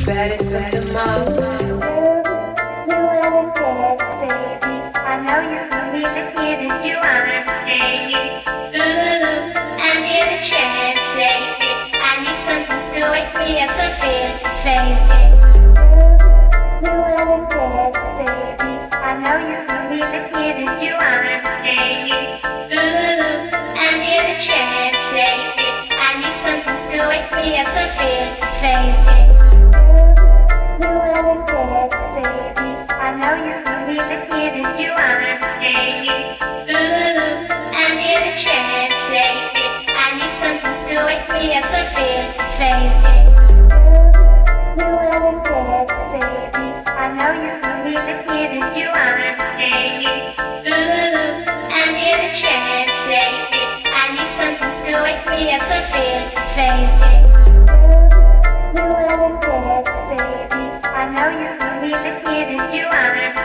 baddest of them all. You are the best, baby. I know you saw me the kid that you want, baby. Ooh, I need a chance, baby. I need something to wake me up, some fear to face me. You are the best, baby. I know you saw me the kid that you want, baby. Ooh, I need a chance, baby. I need something to wake me up, some fear to face me. You are the best, baby. I know you saw me the kid that you want, baby. Ooh, I need a chance, baby. I need something to wake me up, some fear to face me. You are the best, baby. I know you saw me the kid that you want, baby. Ooh, I need a chance, baby. I need something to wake me up, some fear to face me. You are the best, baby. I know you saw me the kid that you want.